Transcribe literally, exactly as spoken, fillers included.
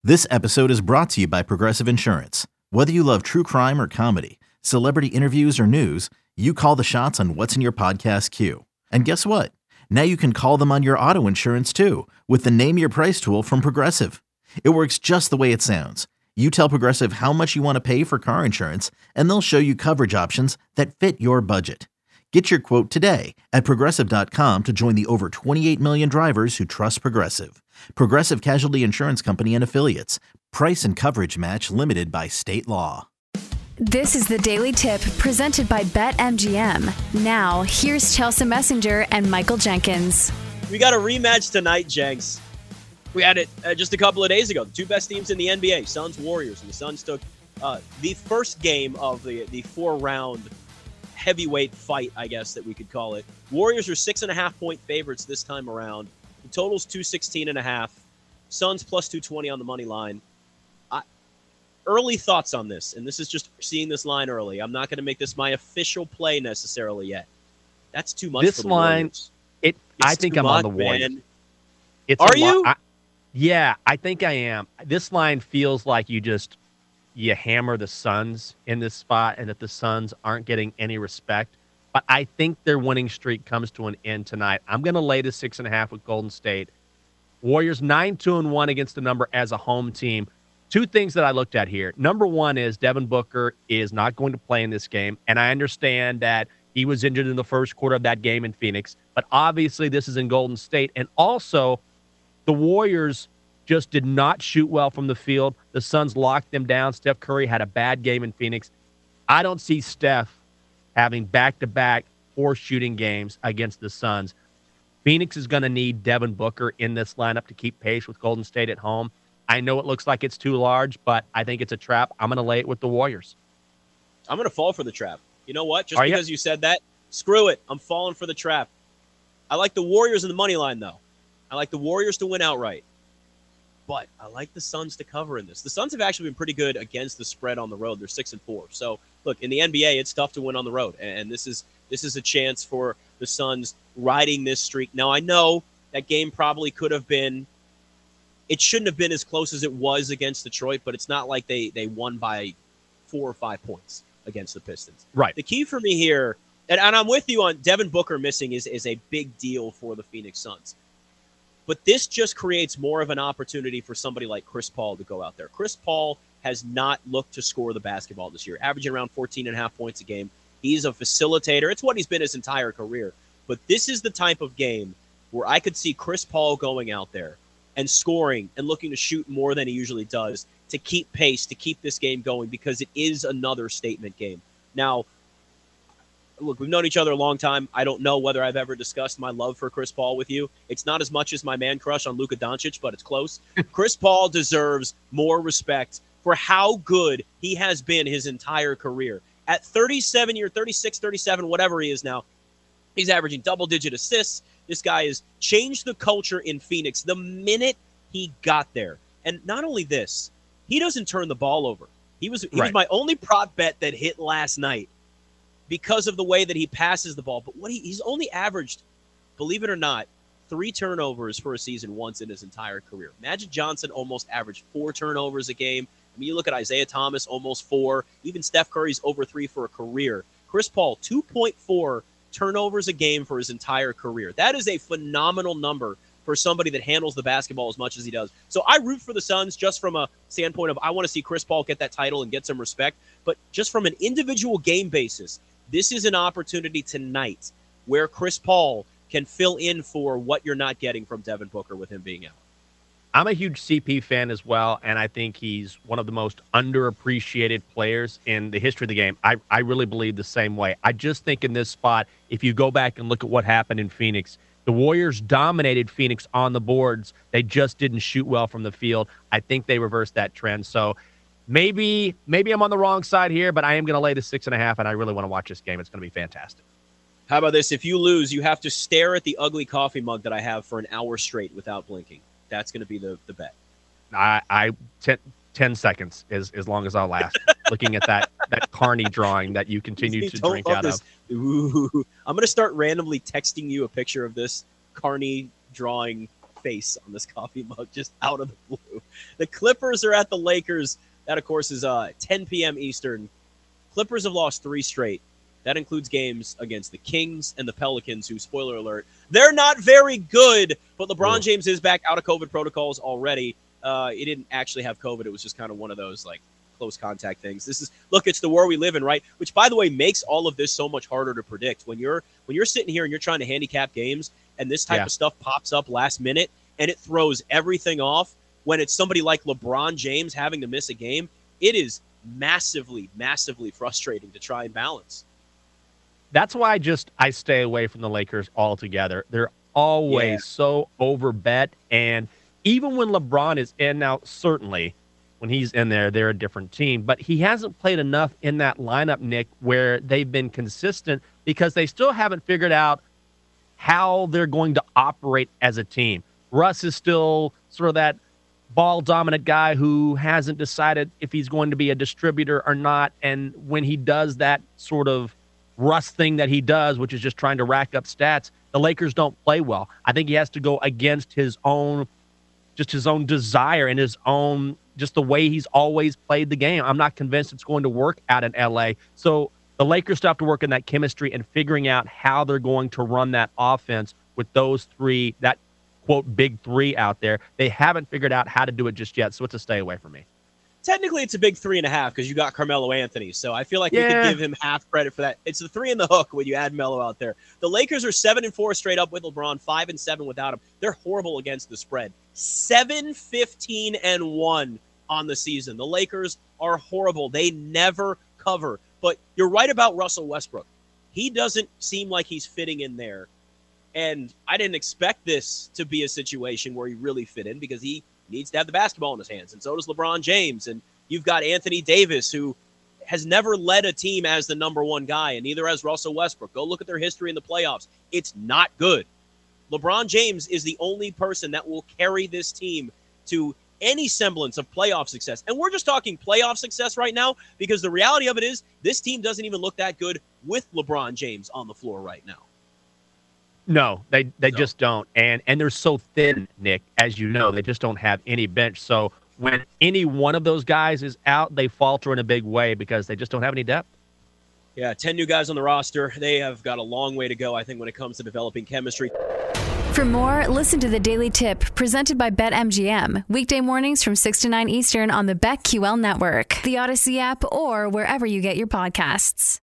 This episode is brought to you by Progressive Insurance. Whether you love true crime or comedy, celebrity interviews or news, you call the shots on what's in your podcast queue. And guess what? Now you can call them on your auto insurance too with the Name Your Price tool from Progressive. It works just the way it sounds. You tell Progressive how much you want to pay for car insurance, and they'll show you coverage options that fit your budget. Get your quote today at progressive dot com to join the over twenty-eight million drivers who trust Progressive. Progressive Casualty Insurance Company and Affiliates. Price and coverage match limited by state law. This is the Daily Tip presented by BetMGM. Now, here's Chelsea Messenger and Michael Jenkins. We got a rematch tonight, Jenks. We had it uh, just a couple of days ago. The two best teams in the N B A, Suns Warriors, and the Suns took uh, the first game of the the four-round heavyweight fight, I guess that we could call it. Warriors are six and a half point favorites this time around. The total's two sixteen and a half. Suns plus two twenty on the money line. I, early thoughts on this, and this is just seeing this line early. I'm not going to make this my official play necessarily yet. That's too much. This for the line, Warriors. it. It's I think I'm much, on the Warriors. man. It's Are a lo- you? I, yeah, I think I am. This line feels like you just you hammer the Suns in this spot, and that the Suns aren't getting any respect. But I think their winning streak comes to an end tonight. I'm going to lay the six and a half with Golden State. Warriors nine two and one against the number as a home team. Two things that I looked at here. Number one is Devin Booker is not going to play in this game, and I understand that he was injured in the first quarter of that game in Phoenix. But obviously, this is in Golden State, and also the Warriors just did not shoot well from the field. The Suns locked them down. Steph Curry had a bad game in Phoenix. I don't see Steph having back-to-back four shooting games against the Suns. Phoenix is going to need Devin Booker in this lineup to keep pace with Golden State at home. I know it looks like it's too large, but I think it's a trap. I'm going to lay it with the Warriors. I'm going to fall for the trap. You know what? Just Are because you? you said that, screw it. I'm falling for the trap. I like the Warriors in the money line, though. I like the Warriors to win outright. But I like the Suns to cover in this. The Suns have actually been pretty good against the spread on the road. They're six and four. So look, in the N B A, it's tough to win on the road, and this is this is a chance for the Suns riding this streak. Now I know that game probably could have been. It shouldn't have been as close as it was against Detroit, but it's not like they they won by four or five points against the Pistons. Right. The key for me here, and, and I'm with you on Devin Booker missing is is a big deal for the Phoenix Suns. But this just creates more of an opportunity for somebody like Chris Paul to go out there. Chris Paul has not looked to score the basketball this year, averaging around fourteen and a half points a game. He's a facilitator. It's what he's been his entire career. But this is the type of game where I could see Chris Paul going out there and scoring and looking to shoot more than he usually does to keep pace, to keep this game going, because it is another statement game. Now, look, we've known each other a long time. I don't know whether I've ever discussed my love for Chris Paul with you. It's not as much as my man crush on Luka Doncic, but it's close. Chris Paul deserves more respect for how good he has been his entire career. At thirty-seven years, thirty-six, thirty-seven, whatever he is now, he's averaging double-digit assists. This guy has changed the culture in Phoenix the minute he got there. And not only this, he doesn't turn the ball over. He was he Right. was my only prop bet that hit last night, because of the way that he passes the ball. But what he, he's only averaged, believe it or not, three turnovers for a season once in his entire career. Magic Johnson almost averaged four turnovers a game. I mean, you look at Isaiah Thomas, almost four. Even Steph Curry's over three for a career. Chris Paul, two point four turnovers a game for his entire career. That is a phenomenal number for somebody that handles the basketball as much as he does. So I root for the Suns just from a standpoint of I want to see Chris Paul get that title and get some respect. But just from an individual game basis, this is an opportunity tonight where Chris Paul can fill in for what you're not getting from Devin Booker with him being out. I'm a huge C P fan as well, and I think he's one of the most underappreciated players in the history of the game. I, I really believe the same way. I just think in this spot, if you go back and look at what happened in Phoenix, the Warriors dominated Phoenix on the boards. They just didn't shoot well from the field. I think they reversed that trend. So maybe maybe I'm on the wrong side here, but I am going to lay the six and a half, and I really want to watch this game. It's going to be fantastic. How about this? If you lose, you have to stare at the ugly coffee mug that I have for an hour straight without blinking. That's going to be the, the bet. I, I ten, ten seconds is as long as I'll last looking at that that Carney drawing that you continue You to don't drink love out this. of. Ooh. I'm going to start randomly texting you a picture of this Carney drawing face on this coffee mug just out of the blue. The Clippers are at the Lakers. That, of course, is uh, ten p.m. Eastern. Clippers have lost three straight. That includes games against the Kings and the Pelicans, who, spoiler alert, they're not very good, but LeBron Ooh. James is back out of COVID protocols already. Uh, he didn't actually have COVID. It was just kind of one of those, like, close contact things. This is, look, it's the world we live in, right? Which, by the way, makes all of this so much harder to predict. When you're when you're sitting here and you're trying to handicap games and this type Yeah. of stuff pops up last minute and it throws everything off, when it's somebody like LeBron James having to miss a game, it is massively, massively frustrating to try and balance. That's why I just I stay away from the Lakers altogether. They're always Yeah. so overbet, and even when LeBron is in, now certainly when he's in there, they're a different team, but he hasn't played enough in that lineup, Nick, where they've been consistent because they still haven't figured out how they're going to operate as a team. Russ is still sort of that ball dominant guy who hasn't decided if he's going to be a distributor or not, and when he does that sort of Russ thing that he does, which is just trying to rack up stats, the Lakers don't play well. I think he has to go against his own, just his own desire and his own, just the way he's always played the game. I'm not convinced it's going to work out in L A. So the Lakers still have to work in that chemistry and figuring out how they're going to run that offense with those three, that quote big three out there. They haven't figured out how to do it just yet, so it's a stay away from me. Technically, it's a big three and a half because you got Carmelo Anthony. So I feel like we Yeah. could give him half credit for that. It's the three in the hook when you add Melo out there. The Lakers are seven and four straight up with LeBron, five and seven without him. They're horrible against the spread. seven, fifteen, and one on the season. The Lakers are horrible. They never cover. But you're right about Russell Westbrook. He doesn't seem like he's fitting in there. And I didn't expect this to be a situation where he really fit in because he needs to have the basketball in his hands, and so does LeBron James. And you've got Anthony Davis, who has never led a team as the number one guy, and neither has Russell Westbrook. Go look at their history in the playoffs. It's not good. LeBron James is the only person that will carry this team to any semblance of playoff success. And we're just talking playoff success right now because the reality of it is this team doesn't even look that good with LeBron James on the floor right now. No, they they No. just don't. And and they're so thin, Nick, as you know, they just don't have any bench. So when any one of those guys is out, they falter in a big way because they just don't have any depth. Yeah, ten new guys on the roster. They have got a long way to go, I think, when it comes to developing chemistry. For more, listen to the Daily Tip presented by BetMGM. Weekday mornings from six to nine Eastern on the BetQL network, the Odyssey app, or wherever you get your podcasts.